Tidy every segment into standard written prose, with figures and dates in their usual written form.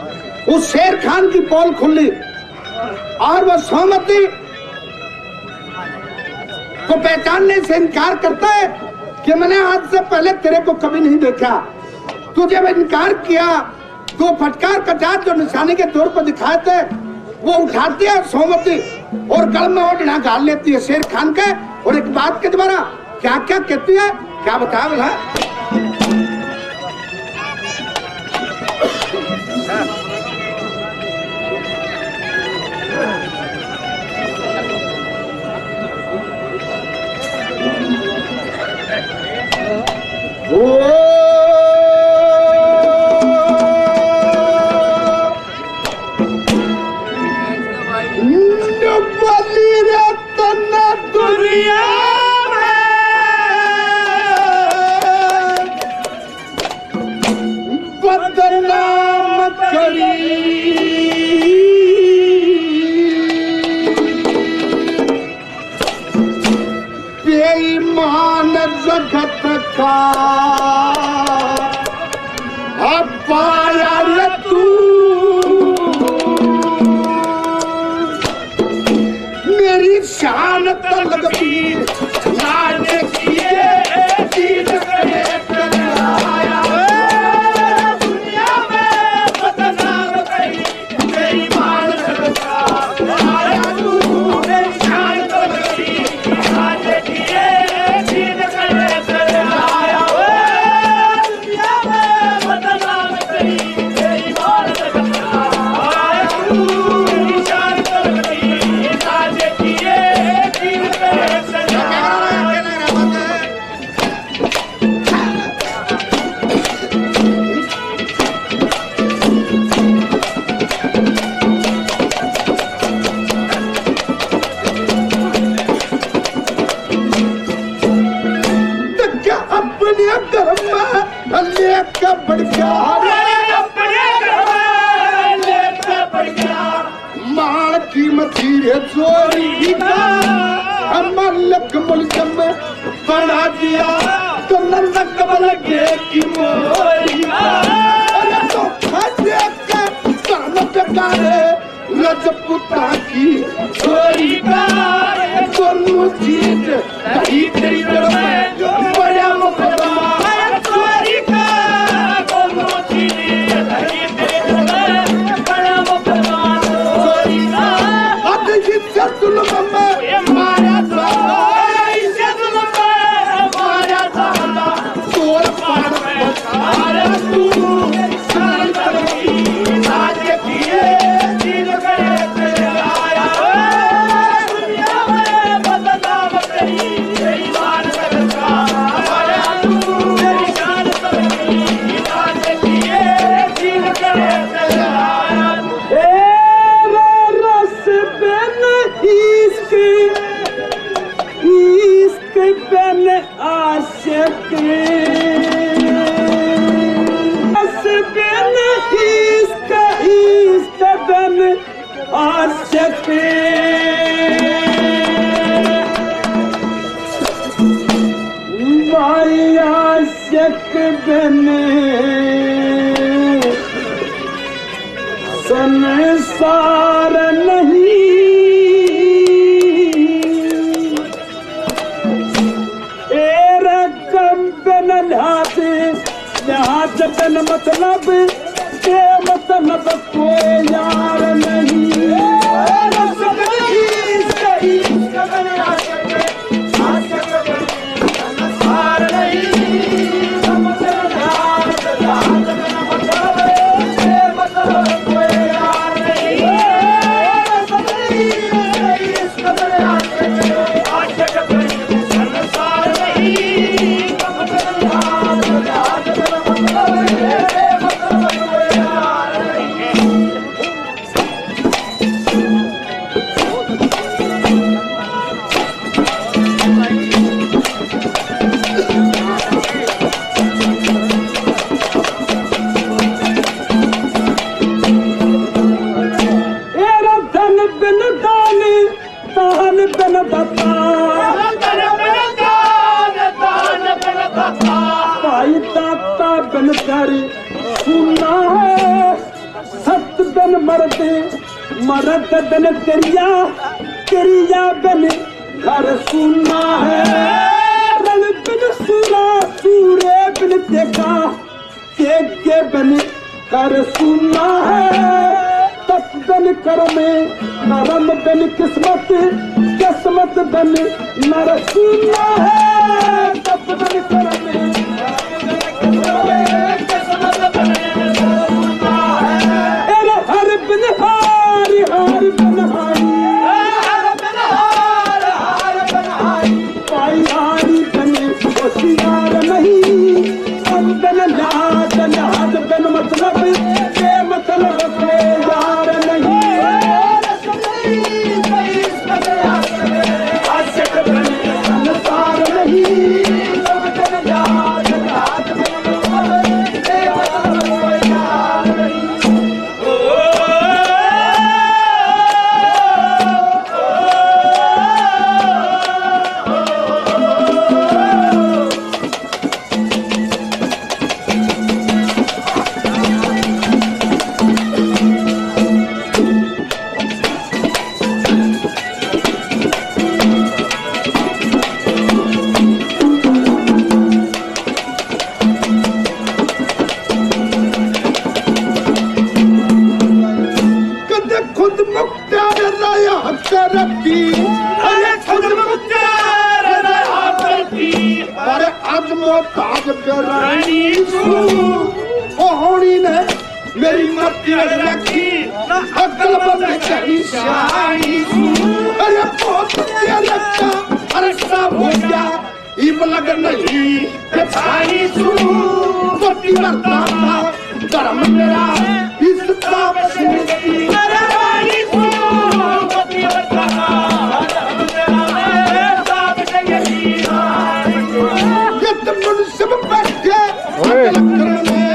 उस शेर खान की पोल खुली और वह सोमवती को पहचानने से इनकार करता है कि मैंने आज से पहले तेरे को कभी नहीं देखा। तुझे मैं इनकार किया तो फटकार कटार जो निशाने के तौर पर दिखाए थे वो उठाती है सोमवती और गल में ओढ़ना गाल लेती है शेर खान के। और एक बात के द्वारा क्या क्या कहती है, क्या बताया बोला? बेईमान जगत का पाया तू मेरी शान तलक भी लाज किए चीज करे आया दुनिया में बदनाम करी बेईमान जगत का पाया तू मेरी शान तलक भी लाज किए चीज करे आया दुनिया में बदनाम करी बेईमान जगत का पाया तू मेरी शान तलक भी लाज किए चीज करे अपने धर्म लेकर बढ़ गया माल की मछली चोरी का मलक मुल्जम बना दिया तो नंदक लगे की मोरी तो बेकारे रजपुता की चोरी का दोनों चीज नहीं तेरी तरफ बड़ा मुकदमा चोरी का दोनों चीज नहीं तेरी तरफ बड़ा मुकदमा चोरी का अब इससे जुल्म में मारा था इससे जुल्म में मारा था तोड़ पार मारा तू सारी तरफ लाज किए दिल करे तेरे आया दुनिया में बदनाम तेरी बेईमान करता आया तू मेरी शान तलकी लाज किए दिल करे तेरे आया रस बिन इश्क बिन आशिक रस बिन इश्क बिन आशिक भाई आशिक बिन संसार नहीं बिन लिहाज बिन मतलब के मतलब कोई यार नहीं बिन मरते मरद बिन तेरिया तेरिया बिन घर सुना है रण बिन सूरा सूरे बिन तेगा तेगे बिन घर सुना है तप बिन कर्मे नरम बिन किस्मत किस्मत बिन नर सुना है तप बिन कर्मे मेरी मर्जी रखी अकल बंद करी शाही अरे बहुत लगता अरे सब हो गया इब लग नहीं के छाई सू पति करता था धर्म मेरा इस ताप से अरे रानी सू पति करता था धर्म मेरा ताप से यही ये तुम मनुष्य में बैठ के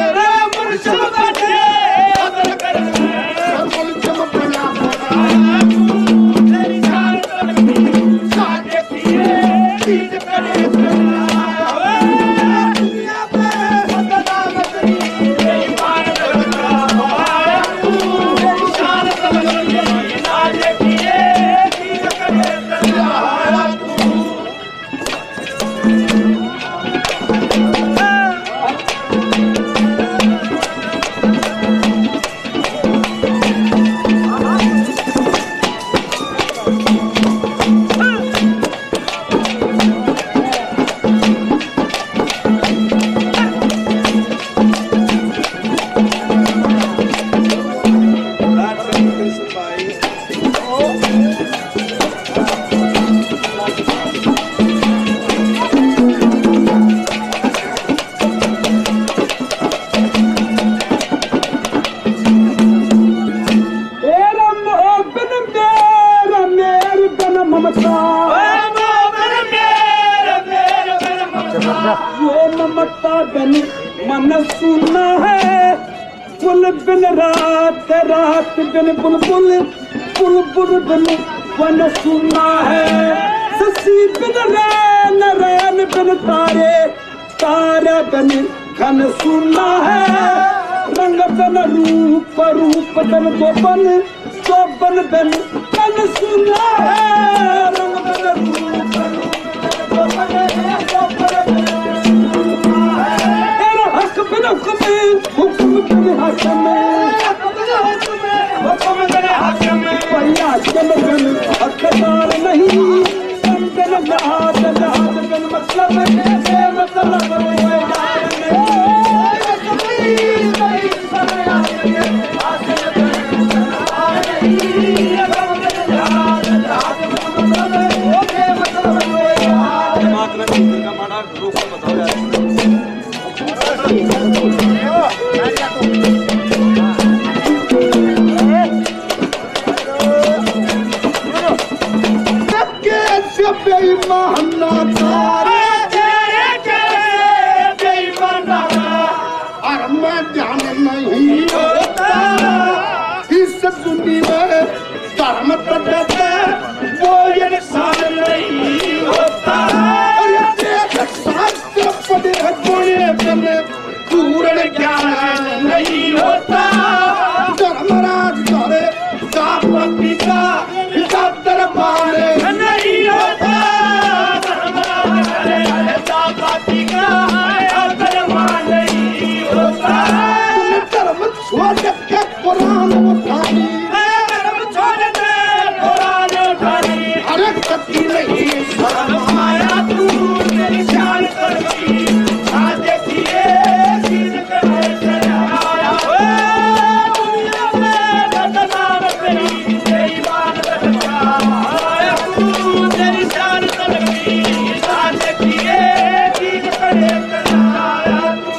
मन सुना है फुल बिन रात रात बिन बुलबुल बुलबुल बिन वन सुना है ससी बिन रैन रैन बिन तारे तारे बिन घन सुना है रंग बिन रूप रूप बिन दोबन बिन घन सुना है रंग बिन रूप हुक्म तेरे हाथ में पहिया चल बिन हकदार नहीं बिन जहाज जहाज बिन मतलब धर्म वो इंसान नहीं होता शास्त्र पढ़े पूर्ण ज्ञान नहीं होता धर्मराज कुरान उठाई अरे कत्ती नहीं शर्म आया तू तेरी शान करती आ देखिए दीन करे चलाया दुनिया में बदनाम तेरी तेरी बात बदनाया तू तेरी शान करती आ देखिए दीन करे चलाया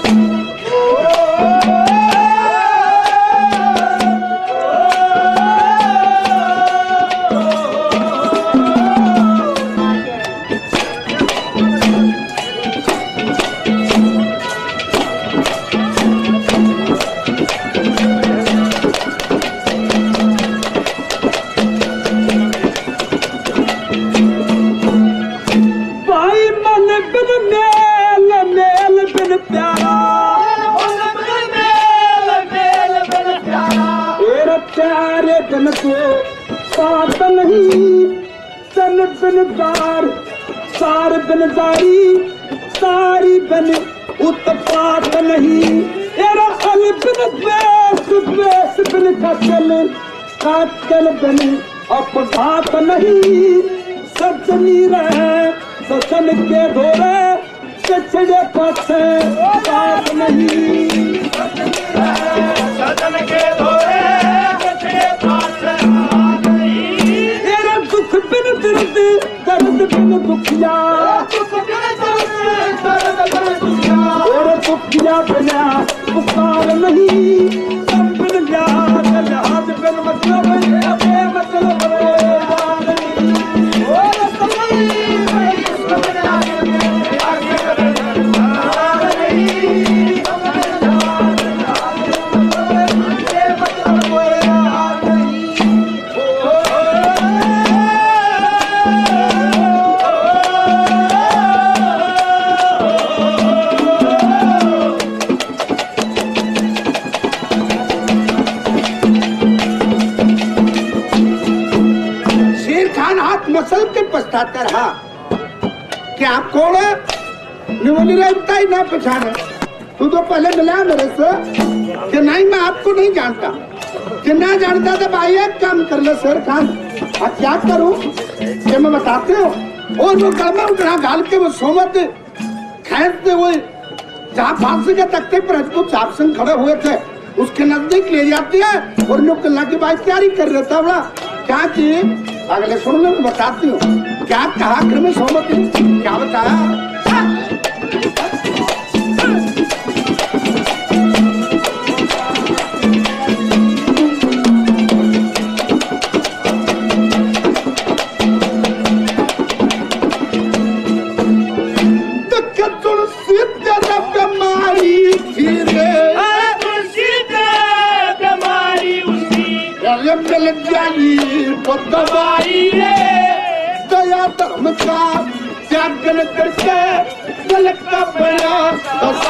बात नहीं तन बिनदार सार बिनदारी सारी बन उत्पात नहीं एरा अल बिन द्वेष बिन कतल कातल बन अपघात नहीं सजनी रहे सजन के धोरे पिछड़े पासे बात नहीं सजन के धोरे पिछड़े पासे दर्द दर्द बिन दुखिया और दुखिया बिना पुकार नहीं सब बिन याद लिहाज बिन मतलब मसल के पछताता रहा कि आप कौन है निवली रहता ही ना पहचाने तू तो पहले मिला मेरे से कि नहीं मैं आपको नहीं जानता कि ना जानता तो भाई एक काम कर ले शेर खान अब क्या करूं कि मैं बताते हो और वो कलमा उठा गाल के वो सोमत खैरते हुए जहाँ फांसी के तख्ते पर राजपूत साहब सिंह खड़े हुए थे उसके नजदीक ले जाती है और नुकल्ला की बात तैयारी कर रहा था बड़ा क्या की अगले सुनने में बताती हूँ क्या कहा में सोमती क्या बताया दवाई दया धर्म का त्यागन करके गलत का प्रयास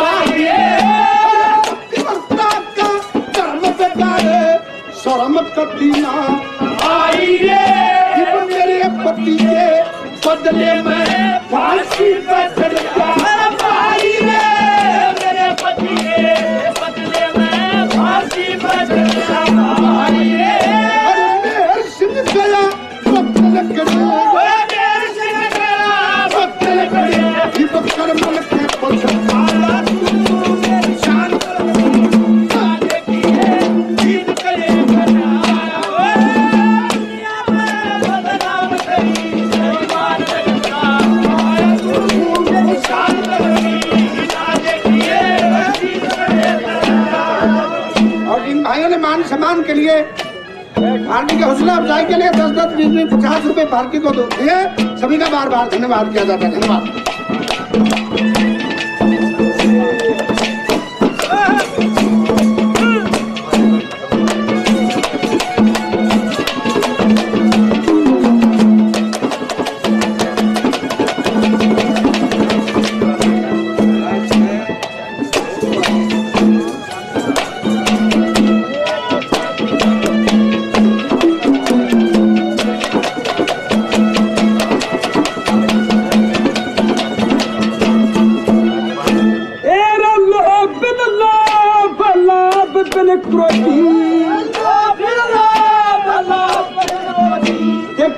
का धर्म बेकारे शर्म कभी ना आई रे मेरे पति के बदले में फांसी पर चढ़ा भाई रे मेरे पति के बदले में फांसी पर चढ़ा भाई रे गया पत्थर पत्थर मन के और इन भाइयों ने मान सम्मान के लिए पार्टी के हौसला अफजाई के लिए 10-10, 20-20, 50 रुपए पार्टी को दिए सभी का बार बार धन्यवाद किया जाता है धन्यवाद।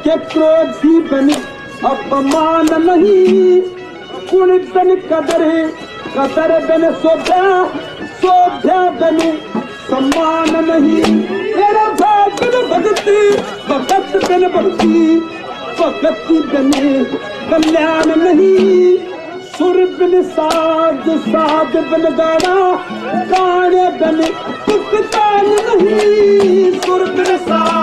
के क्रोधी बन अपमान नहीं, कुण बन कदर बन शोभ्या बन सम्मान नहीं। मेरा भागन भगती भगत बन भक्ति, भगति बन कल्याण नहीं। सुर बिन साध साध बिन गाना, गाने बिन भुगतान नहीं। सुर बिन साध